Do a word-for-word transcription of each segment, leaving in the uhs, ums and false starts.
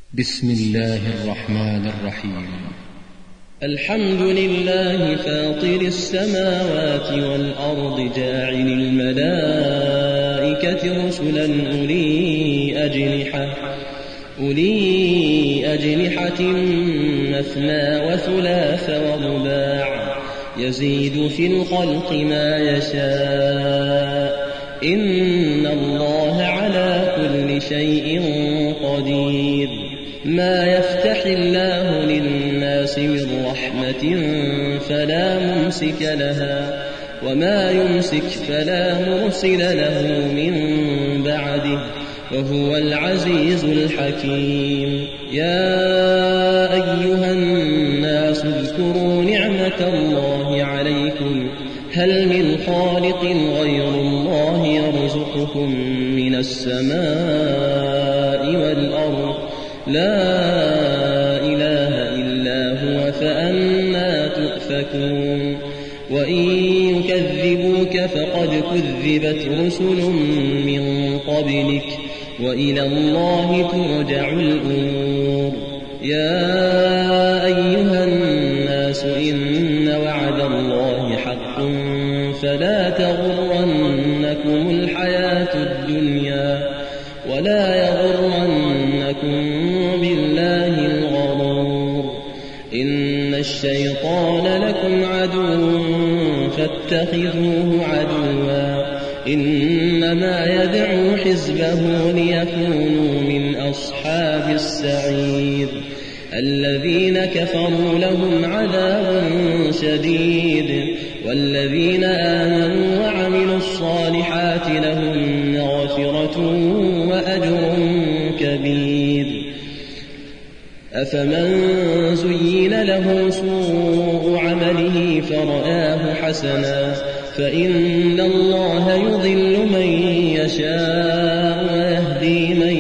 بسم الله الرحمن الرحيم. الحمد لله فاطر السماوات والأرض جاعل الملائكة رسلا أولي أجنحة أولي أجنحة مثنى وثلاث ورباع يزيد في الخلق ما يشاء إن الله على كل شيء قدير. ما يفتح الله للناس من رحمة فلا ممسك لها وما يمسك فلا مرسل له من بعده وهو العزيز الحكيم. يا أيها الناس اذكروا نعمة الله عليكم هل من خالق غير الله يرزقكم من السماء والأرض لا إله إلا هو فأنى تؤفكون. وإن يكذبوك فقد كذبت رسل من قبلك وإلى الله ترجع الأمور. يا أيها الناس إن وعد الله حق فلا تغرنكم الحياة الدنيا ولا يغرنكم بالله الغرور. إن الشيطان لكم عدو فاتخذوه عدوا إنما يدعو حزبه ليكونوا من أصحاب السعير. الذين كفروا لهم عذاب شديد والذين آمنوا وعملوا الصالحات لهم مغفرة وأجر كبير. أفمن زين له سوء عمله فرآه حسنا فإن الله يضل من يشاء ويهدي من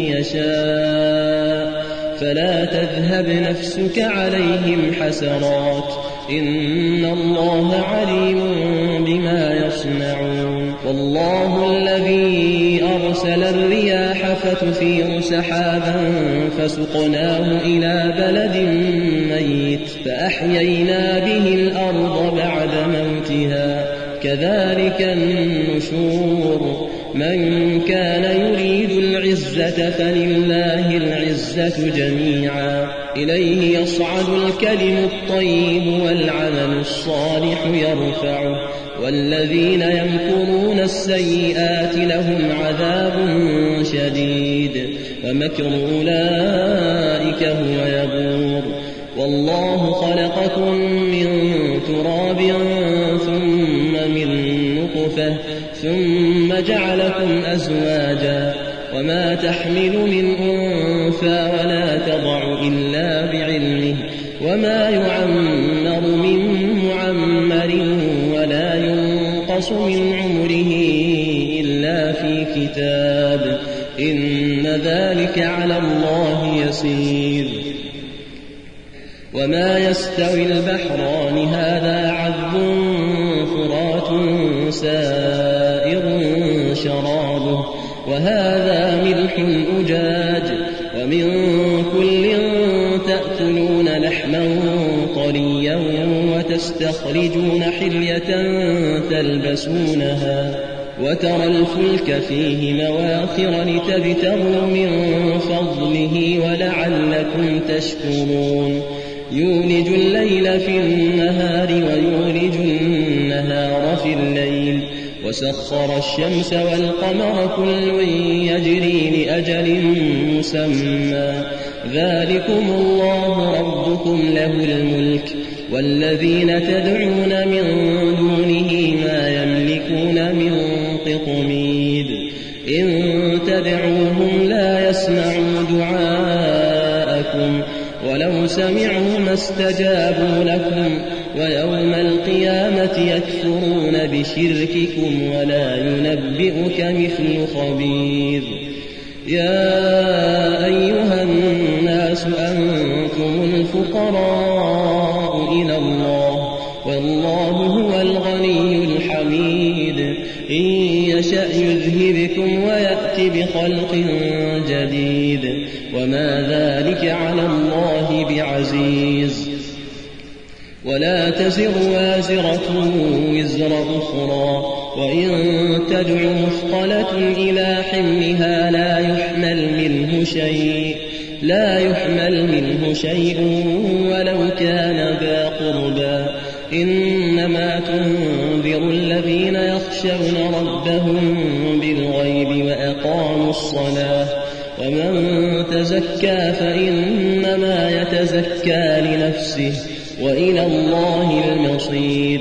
يشاء فلا تذهب نفسك عليهم حسرات إن الله عليم بما يصنعون. والله الذي أرسل الرياح فتثير سحابا فسقناه إلى بلد ميت فأحيينا به الأرض بعد موتها كذلك النشور. من كان يريد العزة فلله العزة جميعا إليه يصعد الكلم الطيب والعمل الصالح يرفعه والذين يمكرون السيئات لهم عذاب شديد ومكر أولئك هو يبور. والله خلقكم من تراب ثم من نطفة ثم جعلكم أزواجا وما تحمل من أنثى ولا تضع إلا بعلمه وما يعمر من معمر ولا ينقص من عمره إلا في كتاب إن ذلك على الله يسير. وما يستوي البحران هذا عذب فرات سائر شرابه وهذا ملح أجاج ومن كل تأكلون لحما طريا وتستخرجون حلية تلبسونها وترى الفلك فيه مواخر لتبتغوا من فضله ولعلكم تشكرون. يولج الليل في النهار ويولج النهار في الليل وسخر الشمس والقمر كل يجري لأجل مسمى ذلكم الله ربكم له الملك والذين تدعون من دونه ما يملكون من قطمير. إن تدعوهم لا يسمعوا دعاءكم ولو سمعوا ما استجابوا لكم ويوم القيامة يكفرون بشرككم ولا ينبئك مثل خبير. يا أيها الناس أنتم الفقراء إلى الله والله هو الغني الحميد. إن يشأ يذهبكم ويأت بخلق جديد وما ذلك على الله بعزيز. ولا تزر وازرة وزر أخرى، وإن تدع مثقلة إلى حملها لا يحمل منه شيء لا يحمل منه شيء ولو كان ذا قربى. إنما تنذر الذين يخشون ربهم بالغيب وأقاموا الصلاة، ومن تزكى فإنما يتزكى لنفسه، وإلى الله المصير.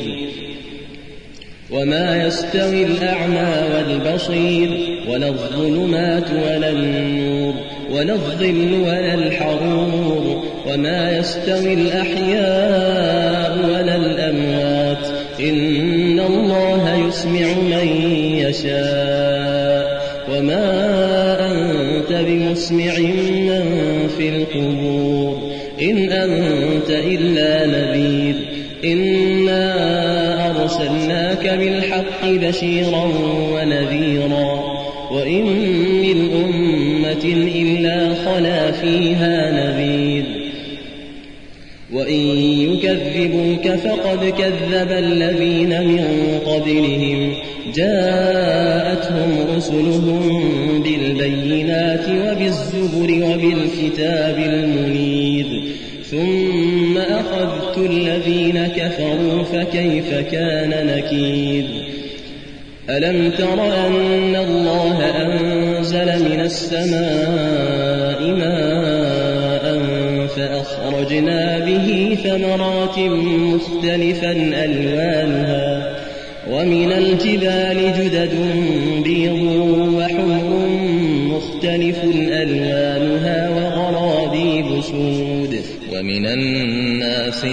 وما يستوي الأعمى والبصير، ولا الظلمات ولا النور، ولا الظل ولا الحرور، وما يستوي الأحياء ولا الأموات، إن الله يسمع من يشاء، وما أنت بمسمع من في القبور، إن أنت إلا نذير. إنا أرسلناك بالحق بشيرا ونذيرا، وإن من أمة إلا خلا فيها نذير. وإن يكذبوك فقد كذب الذين من قبلهم، جاءتهم رسلهم بالبينات وبالزبر وبالكتاب المنير، ثم أخذت الذين كفروا فكيف كان نكير. ألم تر أن الله أنزل من السماء ماء فأخرجنا به ثمرات مختلفا ألوانها، ومن الجبال جدد بيض وحمر مختلف ألوانها وغرابيب سود، ومن الناس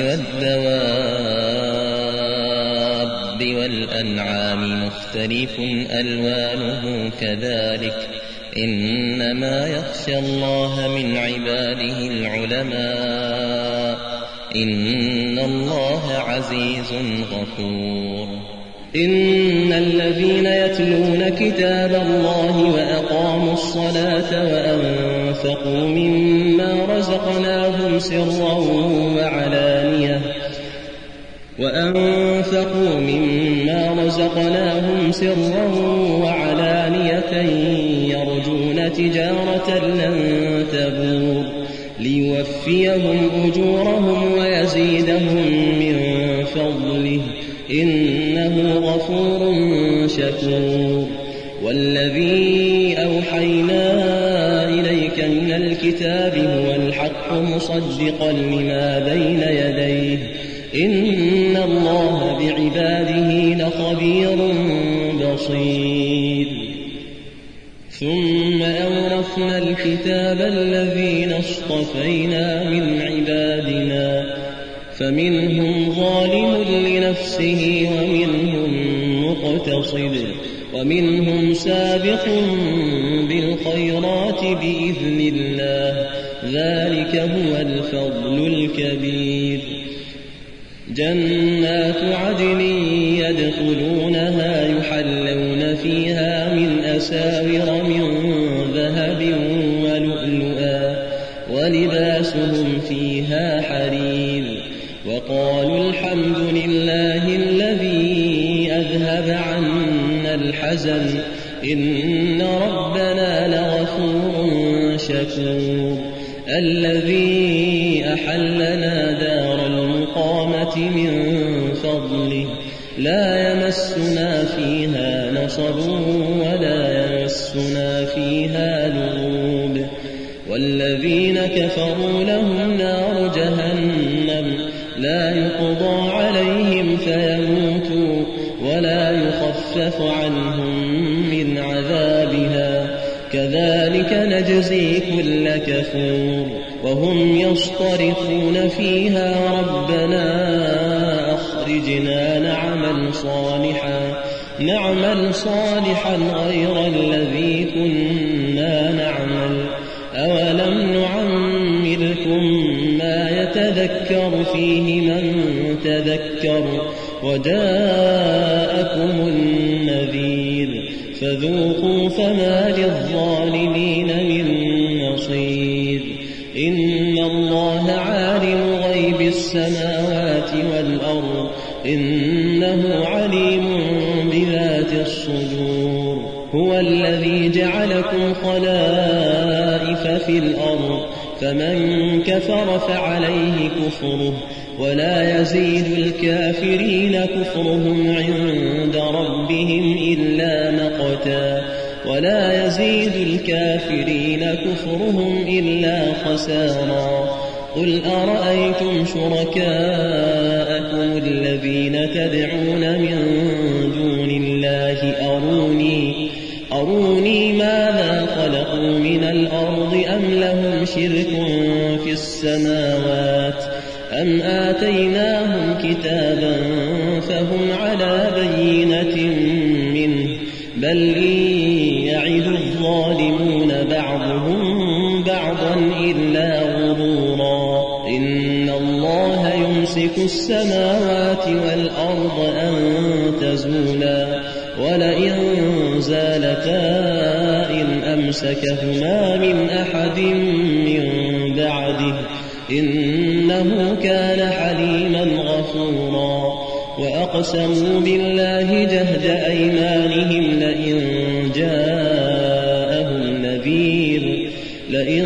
والدواب والأنعام مختلف ألوانه كذلك، إنما يخشى الله من عباده العلماء، إن الله عزيز غفور. إن الذين يتلون كتاب الله وأقاموا الصلاة وأنفقوا مما رزقناهم سرا وعلانية وأنفقوا مما رزقناهم سرا وعلانية يرجون تجارة لن تبور، ليوفيهم أجورهم ويزيدهم من فضله، إنه غفور شكور. والذي أوحينا إليك من الكتاب هو الحق مصدقا لما بين يديه، إن الله بعباده لخبير بصير. ثم أورثنا الكتاب الذين اصطفينا من عبادنا، فمنهم ظالم لنفسه ومنهم مقتصد ومنهم سابق بالخيرات بإذن الله، ذلك هو الفضل الكبير. جنات عدن يدخلونها يحلون فيها من أساور من ذهب ولؤلؤا، ولباسهم فيها حرير. وقالوا الحمد لله الذي أذهب عنا الحزن، إن ربنا لغفور شكور. الذي أحلنا دار المقامة من فضله، لا يمسنا فيها نصب ولا يمسنا فيها لغوب. والذين كفروا لهم نار جهنم لا يقضى عليهم فيموتوا ولا يخفف عنهم من عذابها، كذلك نجزي كل كفور. وهم يصطرخون فيها ربنا أخرجنا نعمل صالحا نعمل صالحا غير الذي كنا نعمل، أولم نعمركم ما يتذكر فيه من تذكر وجاءكم النذير، فذوقوا فما للظالمين من نصير. إن الله عالم غيب السماوات والأرض إنه عليم بذات الصدور هو الذي جعلكم خلائف في الأرض فمن كفر فعليه كفره ولا يزيد الكافرين كفرهم عند ربهم إلا مقتا ولا يزيد الكافرين كفرهم إلا خسارا قل أرأيتم شركاءكم الذين تدعون من دون الله أروني أروني ماذا خلقوا من الأرض أم لهم شرك في السماوات أم آتيناهم كتابا فهم على بينة منه بل إن يعد الظالمون بعضهم بعضا إلا غرورا إن الله يمسك السماوات والأرض أن تزولا ولئن زالتا إن أمسكهما من أحد من بعده إنه كان حليما غفورا وأقسموا بالله جهد أيمانهم لئن جاءهم نذير لئن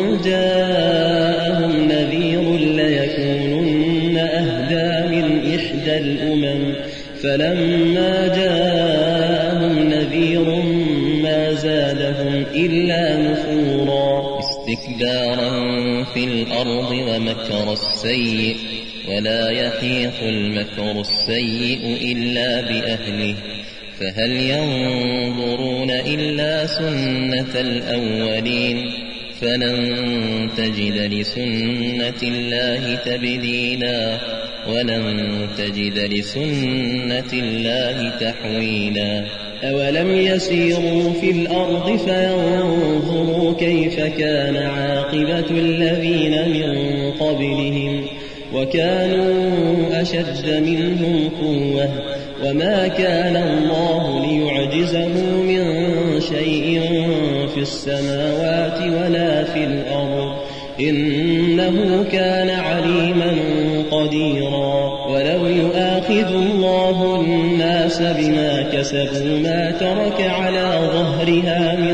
جاءهم نذير ليكونن أهدى من إحدى الأمم فلما جاءهم نذير ما زادهم إلا نفورا استكبارا في الأرض ومكر السيء ولا يحيق المكر السيء إلا بأهله فهل ينظرون إلا سنة الأولين فلن تجد لسنة الله تبديلا ولن تجد لسنة الله تحويلا أولم يسيروا في الأرض فينظروا كيف كان عاقبة الذين من قبلهم وكانوا أشد منهم قوة وما كان الله ليعجزه من شيء في السماوات ولا في الأرض إنه كان عليما قديرا ولو يؤاخذ الله الناس بما كسبوا ما ترك على ظهرها من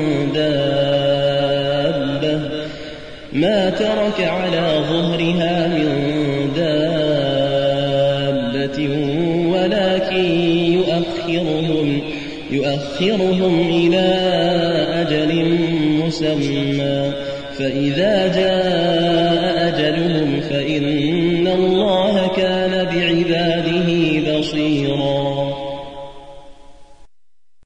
دابة ما ترك على ظهرها من دابة ولكن يؤخرهم يؤخرهم إلى أجل مسمى فإذا جاء أجلهم فإن الله كان بعباده بصيرا